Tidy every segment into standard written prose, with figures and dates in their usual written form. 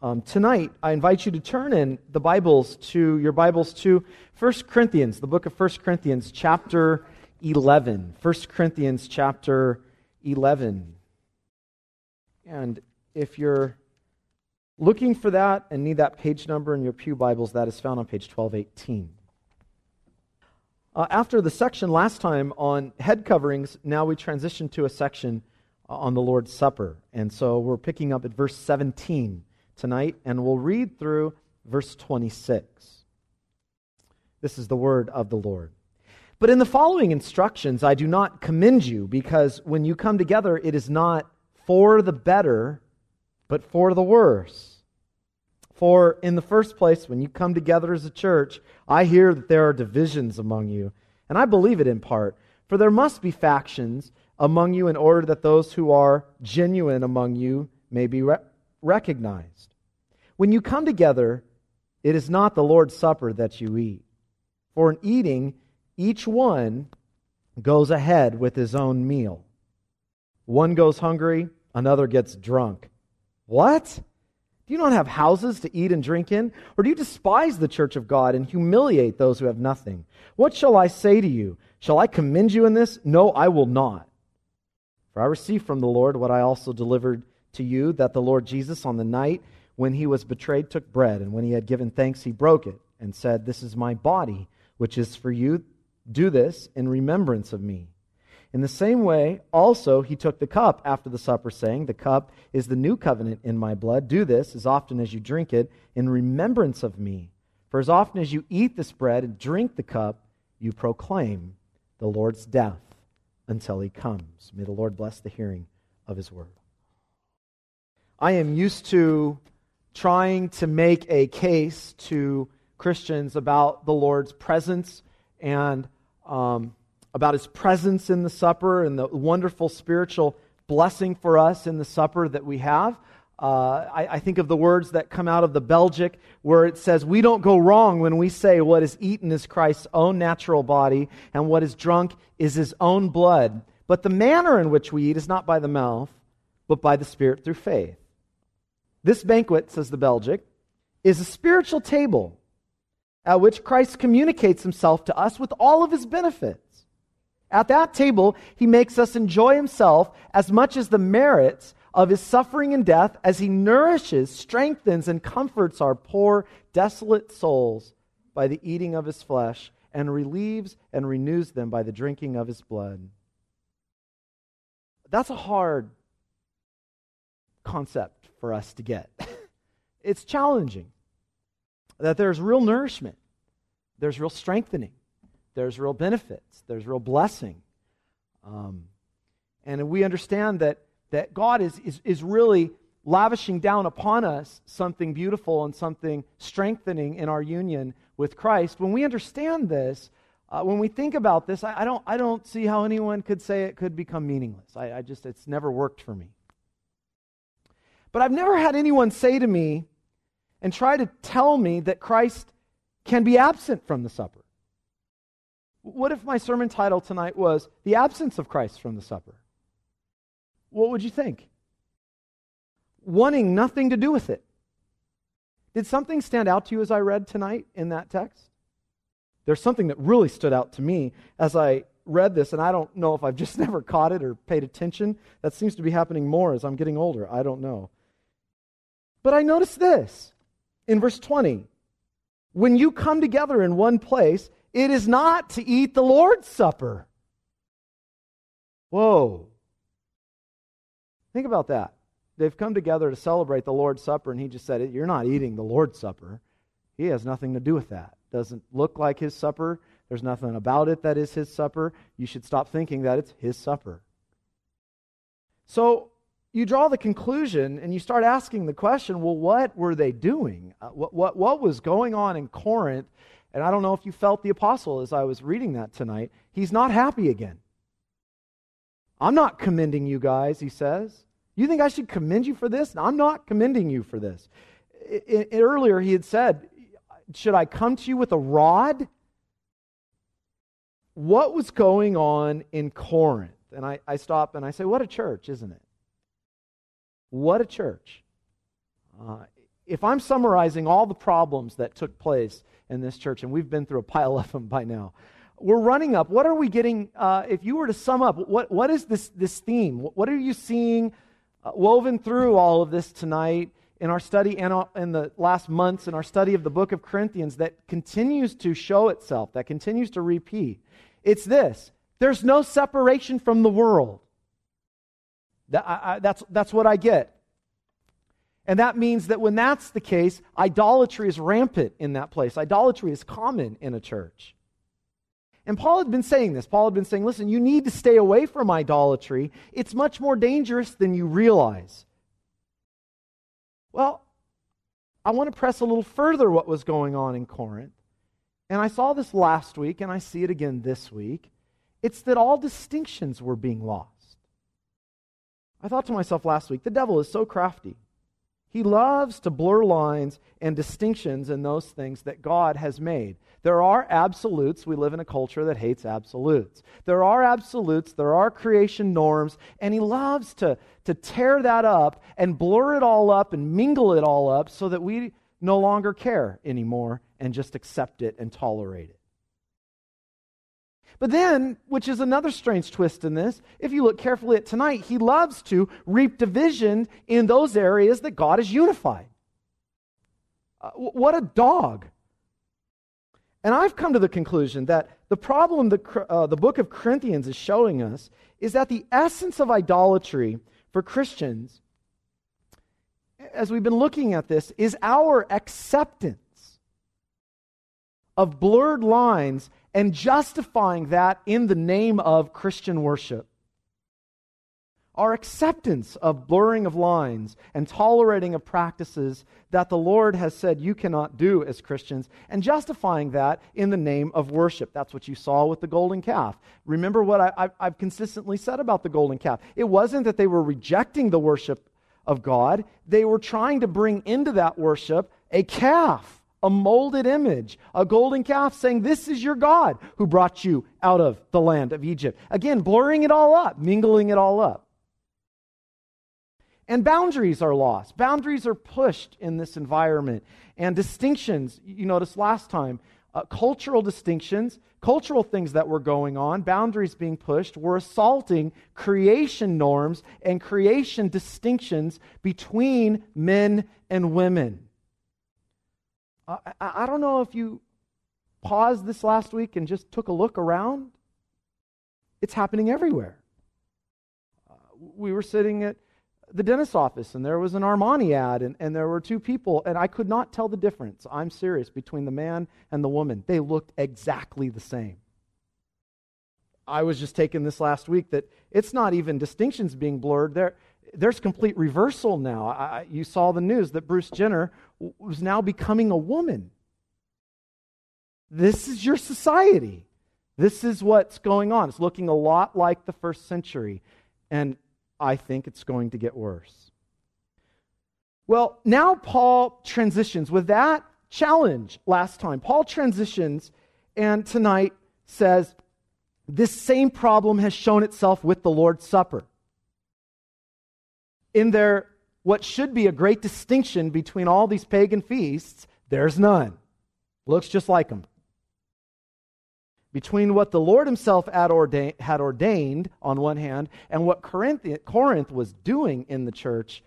Tonight, I invite you to turn in your Bibles to 1 Corinthians, the book of 1 Corinthians, chapter 11. 1 Corinthians, chapter 11. And if you're looking for that and need that page number in your pew Bibles, that is found on page 1218. After the section last time on head coverings, now we transition to a section on the Lord's Supper. And so we're picking up at verse 17 tonight, and we'll read through verse 26. This is the word of the Lord. But in the following instructions, I do not commend you, because when you come together, it is not for the better, but for the worse. For in the first place, when you come together as a church, I hear that there are divisions among you, and I believe it in part. For there must be factions among you in order that those who are genuine among you may be recognized. When you come together, it is not the Lord's Supper that you eat. For in eating, each one goes ahead with his own meal. One goes hungry, another gets drunk. What? Do you not have houses to eat and drink in? Or do you despise the church of God and humiliate those who have nothing? What shall I say to you? Shall I commend you in this? No, I will not. For I received from the Lord what I also delivered to you, that the Lord Jesus, on the night when he was betrayed, took bread, and when he had given thanks, he broke it, and said, "This is my body, which is for you. Do this in remembrance of me." In the same way, also, he took the cup after the supper, saying, "The cup is the new covenant in my blood. Do this, as often as you drink it, in remembrance of me. For as often as you eat this bread and drink the cup, you proclaim the Lord's death until he comes." May the Lord bless the hearing of his word. I am used to trying to make a case to Christians about the Lord's presence and about his presence in the supper and the wonderful spiritual blessing for us in the supper that we have. I think of the words that come out of the Belgic where it says, we don't go wrong when we say what is eaten is Christ's own natural body and what is drunk is his own blood. But the manner in which we eat is not by the mouth, but by the Spirit through faith. This banquet, says the Belgic, is a spiritual table at which Christ communicates himself to us with all of his benefits. At that table, he makes us enjoy himself as much as the merits of his suffering and death as he nourishes, strengthens, and comforts our poor, desolate souls by the eating of his flesh and relieves and renews them by the drinking of his blood. That's a hard concept for us to get. It's challenging. That there's real nourishment, there's real strengthening, there's real benefits, there's real blessing. And we understand that God is really lavishing down upon us something beautiful and something strengthening in our union with Christ. When we understand this, when we think about this, I don't see how anyone could say it could become meaningless. It's never worked for me. But I've never had anyone say to me and try to tell me that Christ can be absent from the supper. What if my sermon title tonight was The Absence of Christ from the Supper? What would you think? Wanting nothing to do with it. Did something stand out to you as I read tonight in that text? There's something that really stood out to me as I read this, and I don't know if I've just never caught it or paid attention. That seems to be happening more as I'm getting older. I don't know. But I noticed this in verse 20. When you come together in one place, it is not to eat the Lord's Supper. Whoa. Think about that. They've come together to celebrate the Lord's Supper, and he just said, you're not eating the Lord's Supper. He has nothing to do with that. Doesn't look like his supper. There's nothing about it that is his supper. You should stop thinking that it's his supper. So you draw the conclusion and you start asking the question, well, what were they doing? What was going on in Corinth? And I don't know if you felt the apostle as I was reading that tonight. He's not happy again. I'm not commending you guys, he says. You think I should commend you for this? I'm not commending you for this. Earlier he had said, should I come to you with a rod? What was going on in Corinth? And I stop and I say, what a church, isn't it? What a church. if I'm summarizing all the problems that took place in this church, and we've been through a pile of them by now, we're running up. What are we getting? If you were to sum up, what is this theme? What are you seeing woven through all of this tonight in our study and in the last months in our study of the book of Corinthians that continues to show itself, that continues to repeat? It's this: there's no separation from the world. That's what I get. And that means that when that's the case, idolatry is rampant in that place. Idolatry is common in a church. And Paul had been saying this. Paul had been saying, listen, you need to stay away from idolatry. It's much more dangerous than you realize. Well, I want to press a little further what was going on in Corinth. And I saw this last week, and I see it again this week. It's that all distinctions were being lost. I thought to myself last week, the devil is so crafty. He loves to blur lines and distinctions in those things that God has made. There are absolutes. We live in a culture that hates absolutes. There are absolutes. There are creation norms. And he loves to tear that up and blur it all up and mingle it all up so that we no longer care anymore and just accept it and tolerate it. But then, which is another strange twist in this, if you look carefully at tonight, he loves to reap division in those areas that God has unified. What a dog. And I've come to the conclusion that the problem the book of Corinthians is showing us is that the essence of idolatry for Christians, as we've been looking at this, is our acceptance of blurred lines and justifying that in the name of Christian worship. Our acceptance of blurring of lines and tolerating of practices that the Lord has said you cannot do as Christians, and justifying that in the name of worship. That's what you saw with the golden calf. Remember what I've consistently said about the golden calf. It wasn't that they were rejecting the worship of God. They were trying to bring into that worship a calf, a molded image, a golden calf, saying, this is your God who brought you out of the land of Egypt. Again, blurring it all up, mingling it all up. And boundaries are lost. Boundaries are pushed in this environment. And distinctions, you noticed last time, cultural distinctions, cultural things that were going on, boundaries being pushed, were assaulting creation norms and creation distinctions between men and women. I don't know if you paused this last week and just took a look around. It's happening everywhere. We were sitting at the dentist's office, and there was an Armani ad, and there were two people, and I could not tell the difference, I'm serious, between the man and the woman. They looked exactly the same. I was just taking this last week that it's not even distinctions being blurred. There's complete reversal now. You saw the news that Bruce Jenner was now becoming a woman. This is your society. This is what's going on. It's looking a lot like the first century, and I think it's going to get worse. Well, now Paul transitions. With that challenge last time, Paul transitions and tonight says, this same problem has shown itself with the Lord's Supper. In there, what should be a great distinction between all these pagan feasts, there's none. Looks just like them. Between what the Lord himself had ordained on one hand and what Corinth was doing in the church,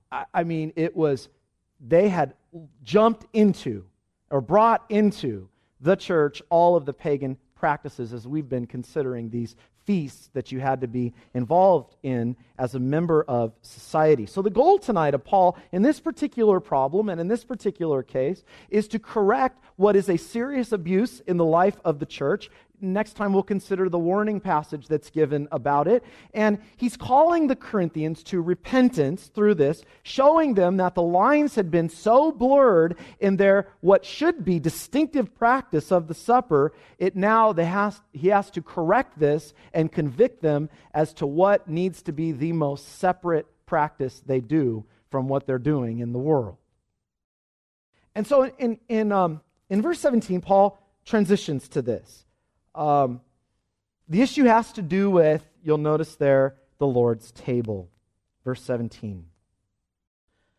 they had jumped into or brought into the church all of the pagan practices as we've been considering these feasts that you had to be involved in as a member of society. So the goal tonight of Paul in this particular problem and in this particular case is to correct what is a serious abuse in the life of the church. Next time we'll consider the warning passage that's given about it. And he's calling the Corinthians to repentance through this, showing them that the lines had been so blurred in their what should be distinctive practice of the supper. He has to correct this and convict them as to what needs to be the most separate practice they do from what they're doing in the world. And so in verse 17, Paul transitions to this. The issue has to do with, you'll notice there, the Lord's table. Verse 17.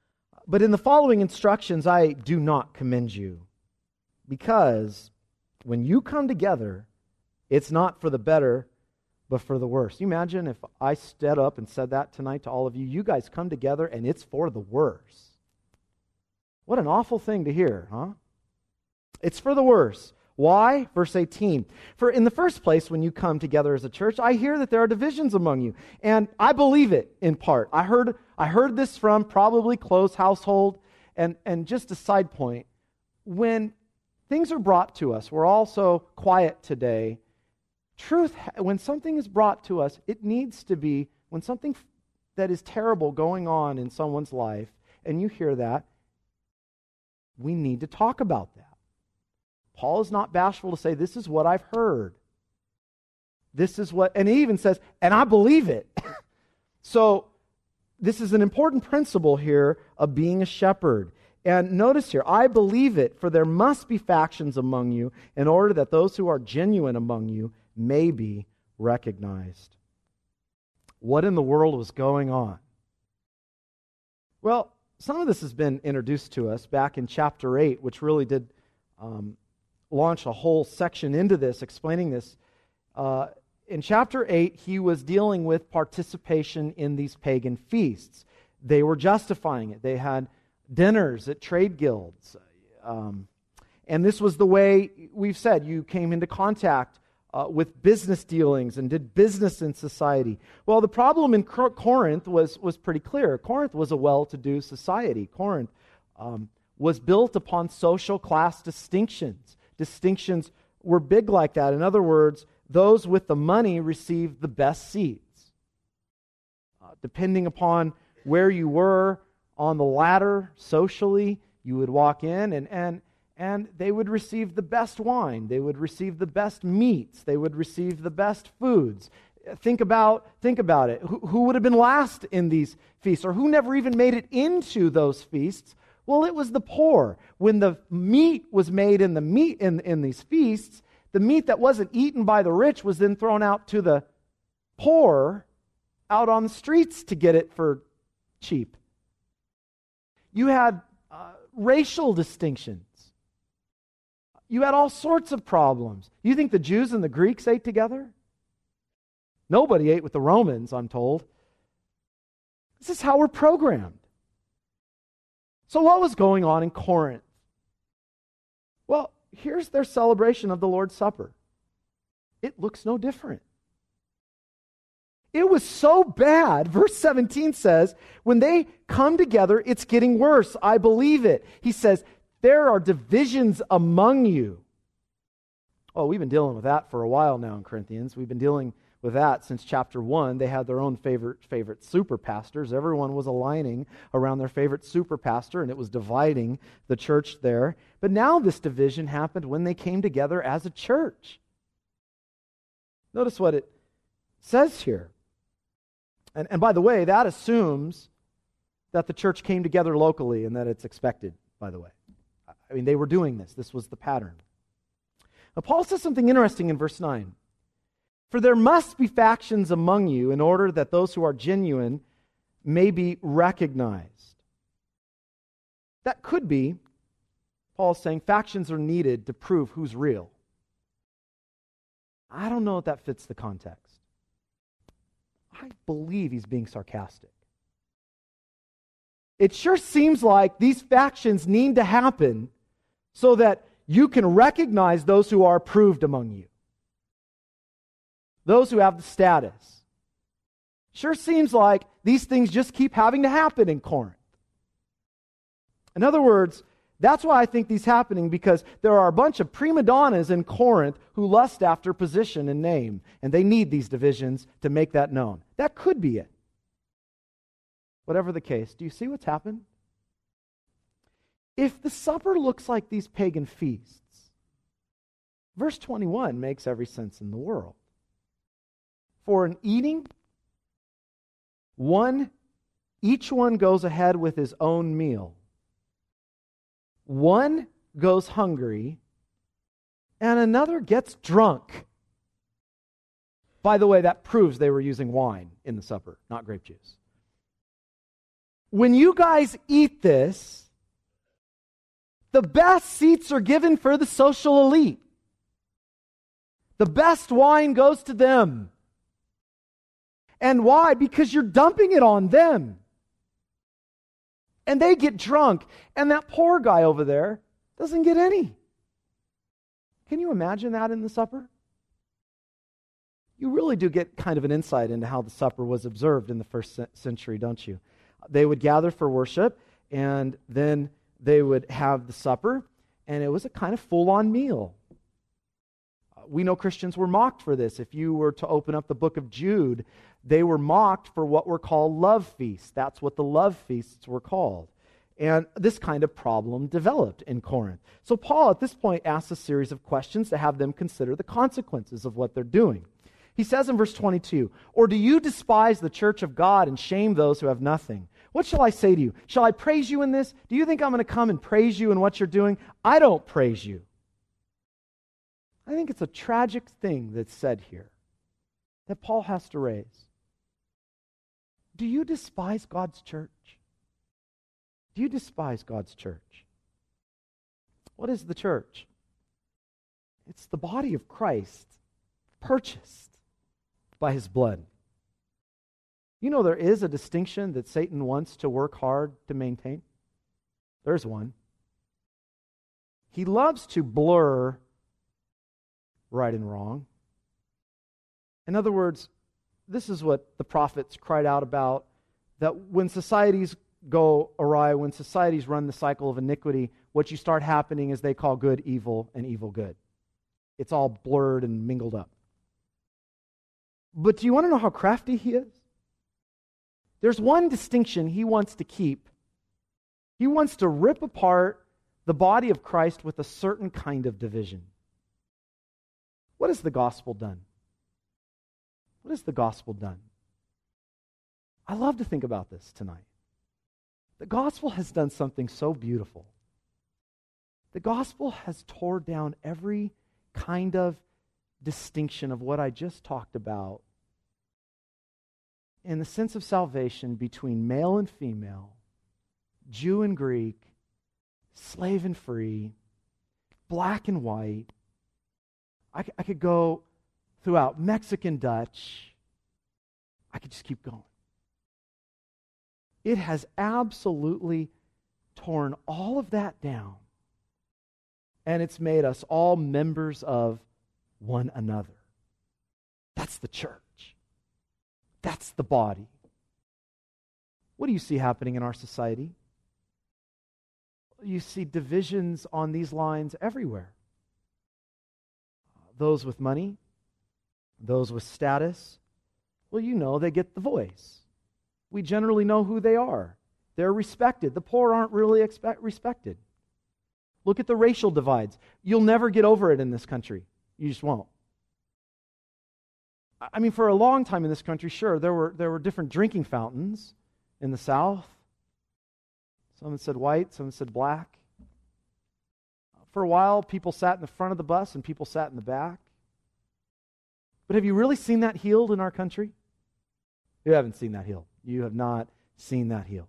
But in the following instructions, I do not commend you, because when you come together, it's not for the better, but for the worse. You imagine if I stood up and said that tonight to all of you, you guys come together and it's for the worse. What an awful thing to hear, huh? It's for the worse. Why? Verse 18. For in the first place, when you come together as a church, I hear that there are divisions among you. And I believe it in part. I heard this from probably close household. And just a side point, when things are brought to us, we're all so quiet today. When something is brought to us, it needs to be, when something that is terrible going on in someone's life, and you hear that, we need to talk about that. Paul is not bashful to say, this is what I've heard. This is what, and he even says, and I believe it. So, this is an important principle here of being a shepherd. And notice here, I believe it, for there must be factions among you in order that those who are genuine among you may be recognized. What in the world was going on? Well, some of this has been introduced to us back in chapter 8, which really did launch a whole section into this, explaining this. In chapter 8, he was dealing with participation in these pagan feasts. They were justifying it. They had dinners at trade guilds. And this was the way, we've said, you came into contact with business dealings and did business in society. Well, the problem in Corinth was pretty clear. Corinth was a well-to-do society. Corinth was built upon social class distinctions. Distinctions were big like that. In other words, those with the money received the best seats. Depending upon where you were on the ladder socially, you would walk in and they would receive the best wine. They would receive the best meats. They would receive the best foods. Think about it. Who would have been last in these feasts, or who never even made it into those feasts? Well, it was the poor. When the meat was made in these feasts, the meat that wasn't eaten by the rich was then thrown out to the poor out on the streets to get it for cheap. You had racial distinctions. You had all sorts of problems. You think the Jews and the Greeks ate together? Nobody ate with the Romans, I'm told. This is how we're programmed. So what was going on in Corinth? Well, here's their celebration of the Lord's Supper. It looks no different. It was so bad, verse 17 says, when they come together, it's getting worse. I believe it. He says, there are divisions among you. Oh, we've been dealing with that for a while now in Corinthians. We've been dealing with that since chapter 1. They had their own favorite super pastors. Everyone was aligning around their favorite super pastor, and it was dividing the church there. But now this division happened when they came together as a church. Notice what it says here. And by the way, that assumes that the church came together locally and that it's expected, by the way. I mean, they were doing this. This was the pattern. Now, Paul says something interesting in verse 9. For there must be factions among you in order that those who are genuine may be recognized. That could be, Paul's saying, factions are needed to prove who's real. I don't know if that fits the context. I believe he's being sarcastic. It sure seems like these factions need to happen so that you can recognize those who are approved among you. Those who have the status. Sure seems like these things just keep having to happen in Corinth. In other words, that's why I think these happening, because there are a bunch of prima donnas in Corinth who lust after position and name, and they need these divisions to make that known. That could be it. Whatever the case, do you see what's happened? If the supper looks like these pagan feasts, verse 21 makes every sense in the world. For an eating, each one goes ahead with his own meal. One goes hungry, and another gets drunk. By the way, that proves they were using wine in the supper, not grape juice. when you guys eat this, the best seats are given for the social elite. The best wine goes to them. And why? Because you're dumping it on them. And they get drunk, and that poor guy over there doesn't get any. Can you imagine that in the supper? You really do get kind of an insight into how the supper was observed in the first century, don't you? They would gather for worship, and then they would have the supper, and it was a kind of full-on meal. We know Christians were mocked for this. If you were to open up the book of Jude, they were mocked for what were called love feasts. That's what the love feasts were called. And this kind of problem developed in Corinth. So Paul, at this point, asks a series of questions to have them consider the consequences of what they're doing. He says in verse 22, "Or do you despise the church of God and shame those who have nothing? What shall I say to you? Shall I praise you in this? Do you think I'm going to come and praise you in what you're doing? I don't praise you." I think it's a tragic thing that's said here that Paul has to raise. Do you despise God's church? Do you despise God's church? What is the church? It's the body of Christ, purchased by his blood. You know there is a distinction that Satan wants to work hard to maintain? There's one. He loves to blur right and wrong. In other words, this is what the prophets cried out about, that when societies go awry, when societies run the cycle of iniquity, what you start happening is they call good evil and evil good. It's all blurred and mingled up. But do you want to know how crafty he is? There's one distinction he wants to keep. He wants to rip apart the body of Christ with a certain kind of division. What has the gospel done? What has the gospel done? I love to think about this tonight. The gospel has done something so beautiful. The gospel has torn down every kind of distinction of what I just talked about in the sense of salvation between male and female, Jew and Greek, slave and free, black and white. I could go throughout Mexican, Dutch. I could just keep going. It has absolutely torn all of that down, and it's made us all members of one another. That's the church. That's the body. What do you see happening in our society? You see divisions on these lines everywhere. Those with money, those with status, well, you know, they get the voice. We generally know who they are. They're respected. The poor aren't really respected. Look at the racial divides. You'll never get over it in this country. You just won't. I mean, for a long time in this country, sure, there were different drinking fountains in the South. Some said white, some said black. For a while, people sat in the front of the bus and people sat in the back. But have you really seen that healed in our country? You haven't seen that healed. You have not seen that healed.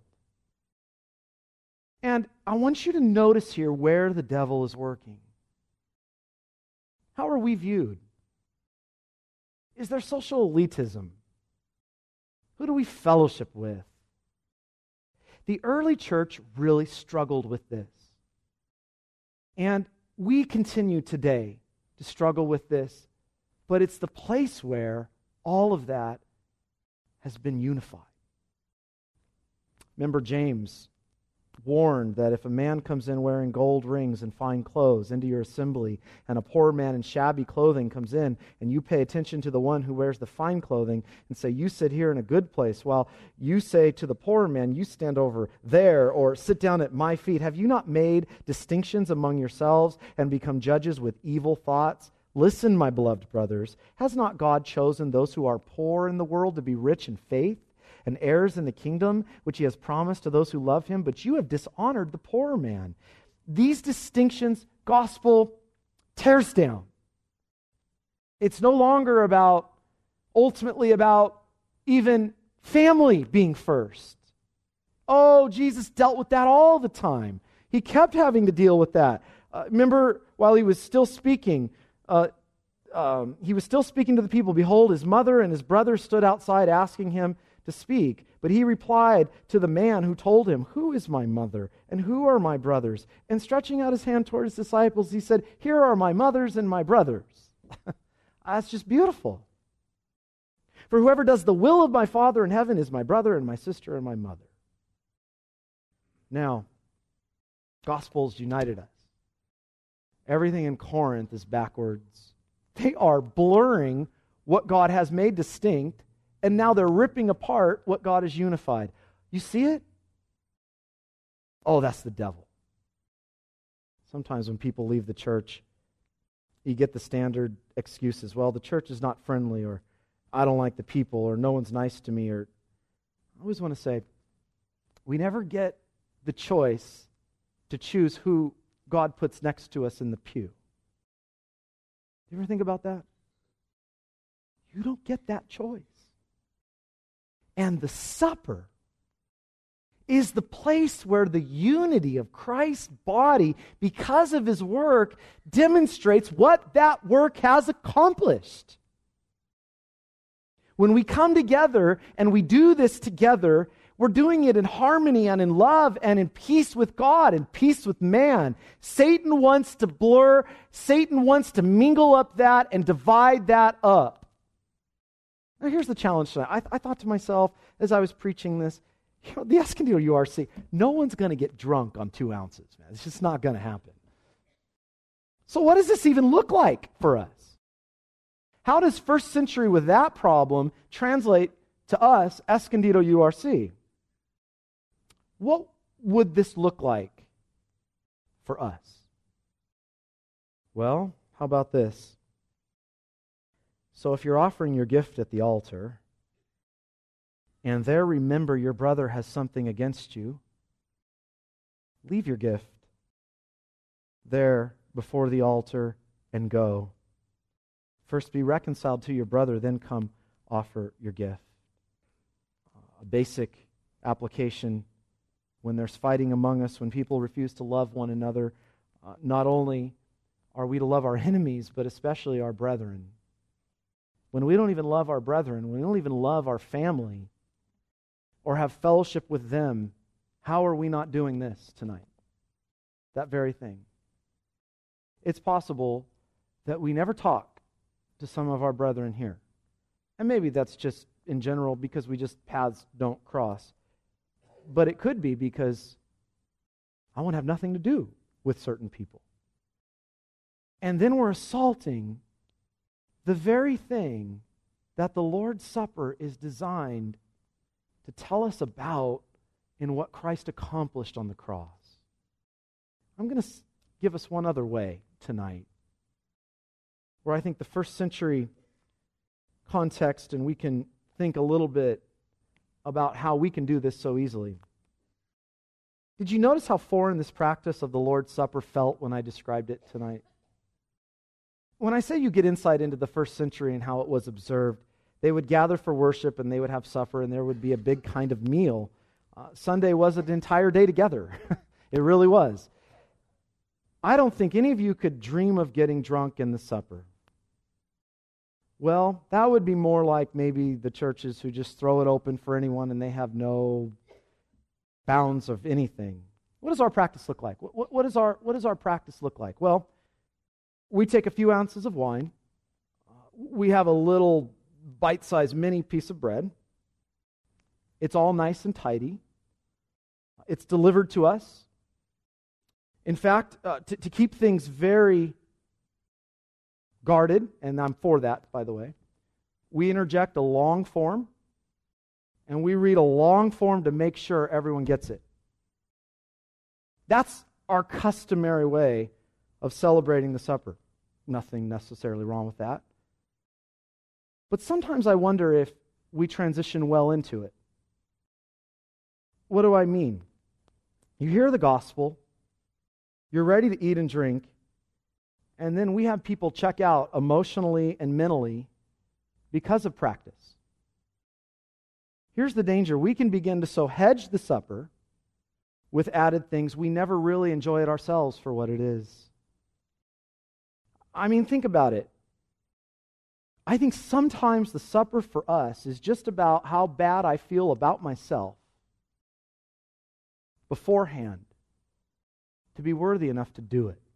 And I want you to notice here where the devil is working. How are we viewed? Is there social elitism? Who do we fellowship with? The early church really struggled with this. And we continue today to struggle with this, but it's the place where all of that has been unified. Remember, James warned that if a man comes in wearing gold rings and fine clothes into your assembly, and a poor man in shabby clothing comes in, and you pay attention to the one who wears the fine clothing and say, "You sit here in a good place," while you say to the poor man, "You stand over there," or "Sit down at my feet," have you not made distinctions among yourselves and become judges with evil thoughts? Listen, my beloved brothers, has not God chosen those who are poor in the world to be rich in faith and heirs in the kingdom which he has promised to those who love him? But you have dishonored the poor man. These distinctions, gospel tears down. It's no longer ultimately about even family being first. Oh, Jesus dealt with that all the time. He kept having to deal with that. Remember, while he was still speaking, to the people, behold, his mother and his brothers stood outside asking him to speak. But he replied to the man who told him, who is my mother and who are my brothers? And stretching out his hand toward his disciples, he said, here are my mothers and my brothers. That's just beautiful. For whoever does the will of my Father in heaven is my brother and my sister and my mother. Now, Gospels united us. Everything in Corinth is backwards. They are blurring what God has made distinct, and now they're ripping apart what God has unified. You see it? Oh, that's the devil. Sometimes when people leave the church, you get the standard excuses. Well, the church is not friendly, or I don't like the people, or no one's nice to me, or I always want to say, we never get the choice to choose who God puts next to us in the pew. You ever think about that? You don't get that choice. And the supper is the place where the unity of Christ's body, because of his work, demonstrates what that work has accomplished. When we come together and we do this together, we're doing it in harmony and in love and in peace with God and peace with man. Satan wants to blur, Satan wants to mingle up that and divide that up. Now here's the challenge tonight. I thought to myself as I was preaching this, the Escondido URC, no one's going to get drunk on 2 ounces, man. It's just not going to happen. So what does this even look like for us? How does first century with that problem translate to us, Escondido URC? What would this look like for us? Well, how about this? So if you're offering your gift at the altar, and there remember your brother has something against you, leave your gift there before the altar and go. First be reconciled to your brother, then come offer your gift. A basic application when there's fighting among us, when people refuse to love one another, not only are we to love our enemies, but especially our brethren. When we don't even love our brethren, when we don't even love our family or have fellowship with them, how are we not doing this tonight? That very thing. It's possible that we never talk to some of our brethren here. And maybe that's just in general because we just paths don't cross. But it could be because I want to have nothing to do with certain people. And then we're assaulting the very thing that the Lord's Supper is designed to tell us about in what Christ accomplished on the cross. I'm going to give us one other way tonight, where I think the first century context, and we can think a little bit about how we can do this so easily. Did you notice how foreign this practice of the Lord's Supper felt when I described it tonight? When I say you get insight into the first century and how it was observed, they would gather for worship and they would have supper and there would be a big kind of meal. Sunday was an entire day together. It really was. I don't think any of you could dream of getting drunk in the supper. Well, that would be more like maybe the churches who just throw it open for anyone and they have no bounds of anything. What does our practice look like? What does our practice look like? Well, we take a few ounces of wine. We have a little bite-sized mini piece of bread. It's all nice and tidy. It's delivered to us. In fact, to keep things very guarded, and I'm for that, by the way, we interject a long form, and we read a long form to make sure everyone gets it. That's our customary way of celebrating the supper. Nothing necessarily wrong with that. But sometimes I wonder if we transition well into it. What do I mean? You hear the gospel, you're ready to eat and drink, and then we have people check out emotionally and mentally because of practice. Here's the danger. We can begin to so hedge the supper with added things, we never really enjoy it ourselves for what it is. I mean, think about it. I think sometimes the supper for us is just about how bad I feel about myself beforehand to be worthy enough to do it.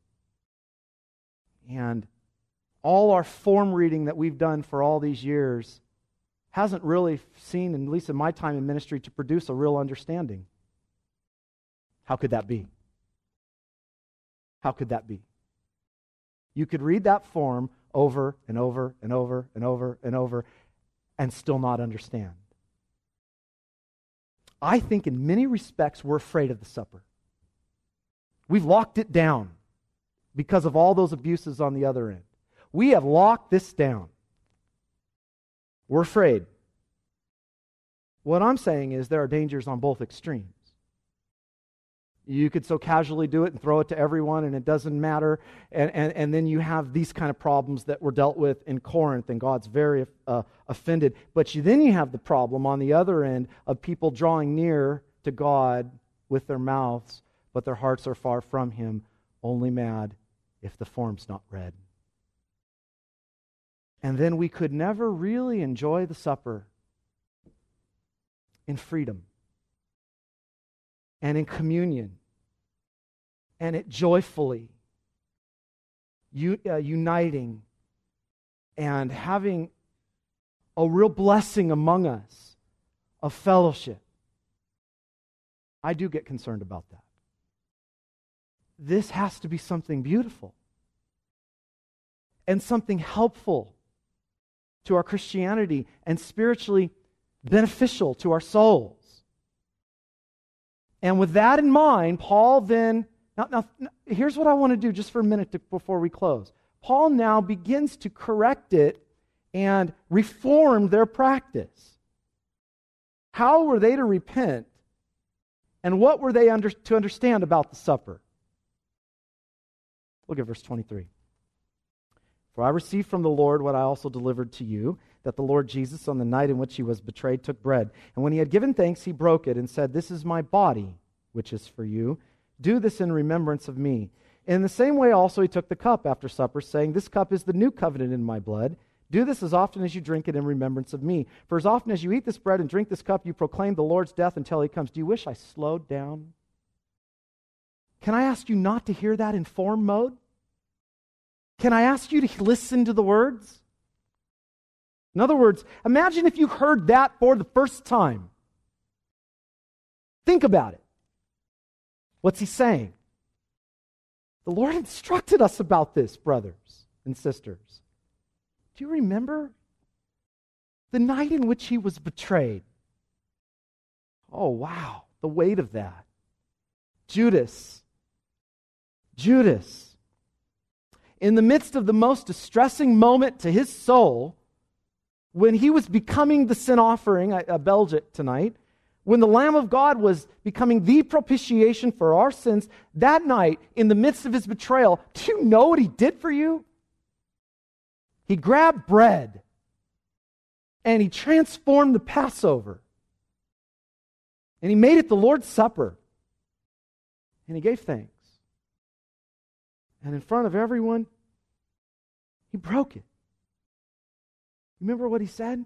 And all our form reading that we've done for all these years hasn't really seen, at least in my time in ministry, to produce a real understanding. How could that be? How could that be? You could read that form over and over and over and over and over and still not understand. I think in many respects we're afraid of the supper. We've locked it down because of all those abuses on the other end. We have locked this down. We're afraid. What I'm saying is there are dangers on both extremes. You could so casually do it and throw it to everyone and it doesn't matter. And then you have these kind of problems that were dealt with in Corinth, and God's very offended. But then you have the problem on the other end of people drawing near to God with their mouths, but their hearts are far from Him, only mad if the form's not read. And then we could never really enjoy the supper in freedom and in communion and it joyfully uniting and having a real blessing among us of fellowship. I do get concerned about that. This has to be something beautiful and something helpful to our Christianity and spiritually beneficial to our souls. And with that in mind, Paul then, now here's what I want to do just for a minute before we close. Paul now begins to correct it and reform their practice. How were they to repent? And what were they to understand about the supper? Look at verse 23. For I received from the Lord what I also delivered to you, that the Lord Jesus, on the night in which He was betrayed, took bread. And when He had given thanks, He broke it and said, "This is my body, which is for you. Do this in remembrance of me." In the same way also He took the cup after supper, saying, "This cup is the new covenant in my blood. Do this as often as you drink it in remembrance of me. For as often as you eat this bread and drink this cup, you proclaim the Lord's death until He comes." Do you wish I slowed down? Can I ask you not to hear that in form mode? Can I ask you to listen to the words? In other words, imagine if you heard that for the first time. Think about it. What's he saying? The Lord instructed us about this, brothers and sisters. Do you remember the night in which He was betrayed? Oh, wow, the weight of that. Judas. In the midst of the most distressing moment to his soul, when he was becoming the sin offering, I belge it tonight, when the Lamb of God was becoming the propitiation for our sins, that night, in the midst of his betrayal, do you know what He did for you? He grabbed bread and He transformed the Passover. And He made it the Lord's Supper. And He gave thanks. And in front of everyone, He broke it. Remember what He said?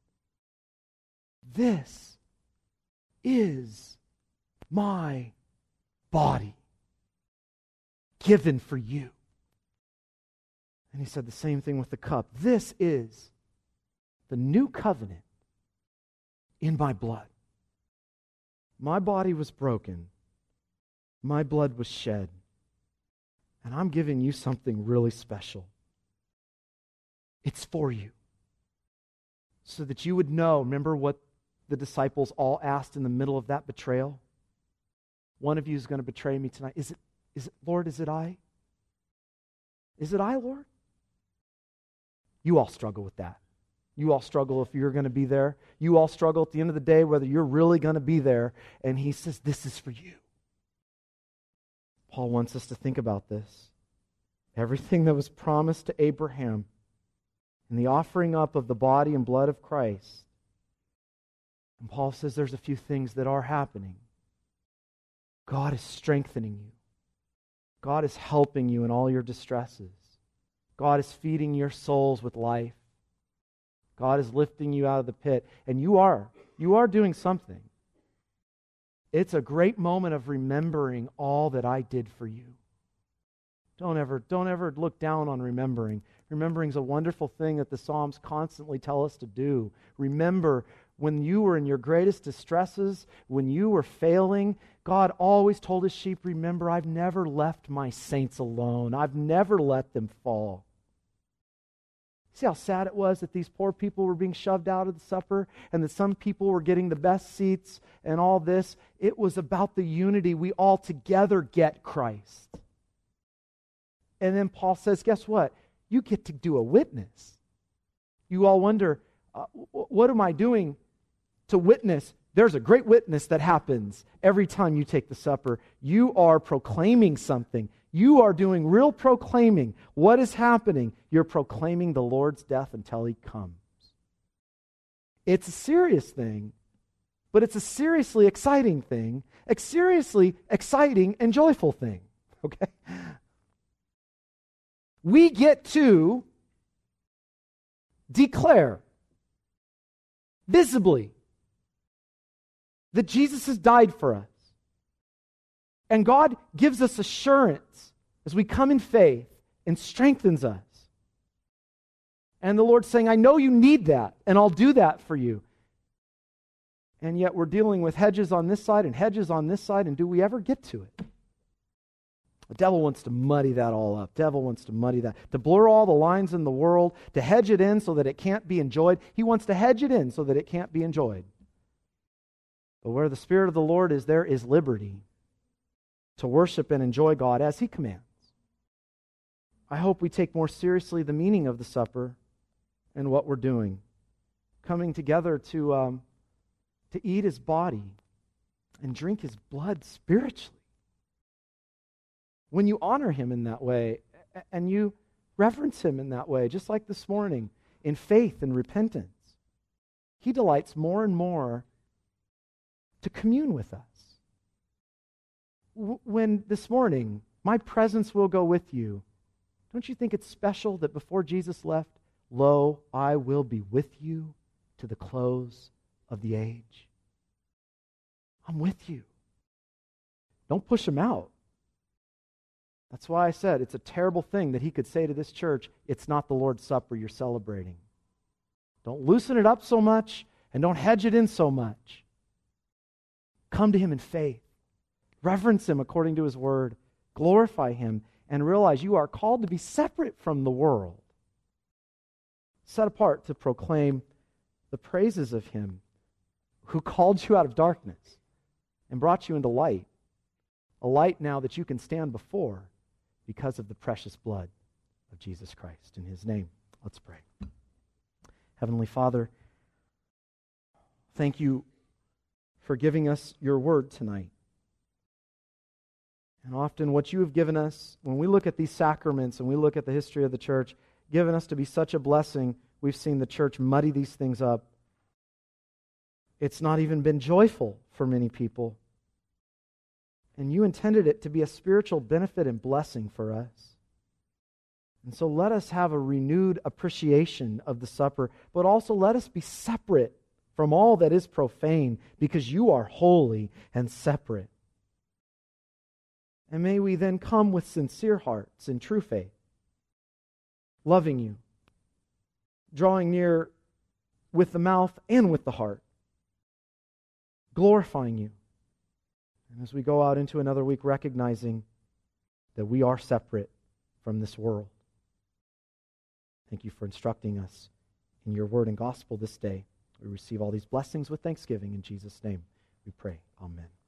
"This is my body given for you." And He said the same thing with the cup. "This is the new covenant in my blood. My body was broken. My blood was shed. And I'm giving you something really special. It's for you. So that you would know." Remember what the disciples all asked in the middle of that betrayal? "One of you is going to betray me tonight. Is it, Lord, is it I? Is it I, Lord?" You all struggle with that. You all struggle if you're going to be there. You all struggle at the end of the day whether you're really going to be there. And He says, this is for you. Paul wants us to think about this. Everything that was promised to Abraham and the offering up of the body and blood of Christ. And Paul says there's a few things that are happening. God is strengthening you. God is helping you in all your distresses. God is feeding your souls with life. God is lifting you out of the pit. And you are doing something. It's a great moment of remembering all that I did for you. Don't ever look down on remembering. Remembering is a wonderful thing that the Psalms constantly tell us to do. Remember when you were in your greatest distresses, when you were failing, God always told His sheep, remember, I've never left my saints alone. I've never let them fall. See how sad it was that these poor people were being shoved out of the supper and that some people were getting the best seats and all this? It was about the unity. We all together get Christ. And then Paul says, guess what? You get to do a witness. You all wonder, what am I doing to witness? There's a great witness that happens every time you take the supper. You are proclaiming something. You are doing real proclaiming. What is happening? You're proclaiming the Lord's death until He comes. It's a serious thing, but it's a seriously exciting thing, a seriously exciting and joyful thing. Okay? We get to declare visibly that Jesus has died for us. And God gives us assurance as we come in faith and strengthens us. And the Lord's saying, I know you need that, and I'll do that for you. And yet we're dealing with hedges on this side and hedges on this side, and do we ever get to it? The devil wants to muddy that all up. The devil wants to muddy that, to blur all the lines in the world, to hedge it in so that it can't be enjoyed. He wants to hedge it in so that it can't be enjoyed. But where the Spirit of the Lord is, there is liberty to worship and enjoy God as He commands. I hope we take more seriously the meaning of the supper and what we're doing. Coming together to eat His body and drink His blood spiritually. When you honor Him in that way and you reverence Him in that way, just like this morning, in faith and repentance, He delights more and more to commune with us. When this morning, my presence will go with you, don't you think it's special that before Jesus left, lo, I will be with you to the close of the age? I'm with you. Don't push Him out. That's why I said it's a terrible thing that He could say to this church, it's not the Lord's Supper you're celebrating. Don't loosen it up so much and don't hedge it in so much. Come to Him in faith. Reverence Him according to His Word. Glorify Him and realize you are called to be separate from the world. Set apart to proclaim the praises of Him who called you out of darkness and brought you into light. A light now that you can stand before because of the precious blood of Jesus Christ. In His name, let's pray. Heavenly Father, thank you for giving us your word tonight. And often what you have given us, when we look at these sacraments and we look at the history of the church, given us to be such a blessing, we've seen the church muddy these things up. It's not even been joyful for many people. And you intended it to be a spiritual benefit and blessing for us. And so let us have a renewed appreciation of the supper, but also let us be separate from all that is profane, because you are holy and separate. And may we then come with sincere hearts in true faith, loving you, drawing near with the mouth and with the heart, glorifying you. And as we go out into another week, recognizing that we are separate from this world. Thank you for instructing us in your word and gospel this day. We receive all these blessings with thanksgiving. In Jesus' name we pray. Amen.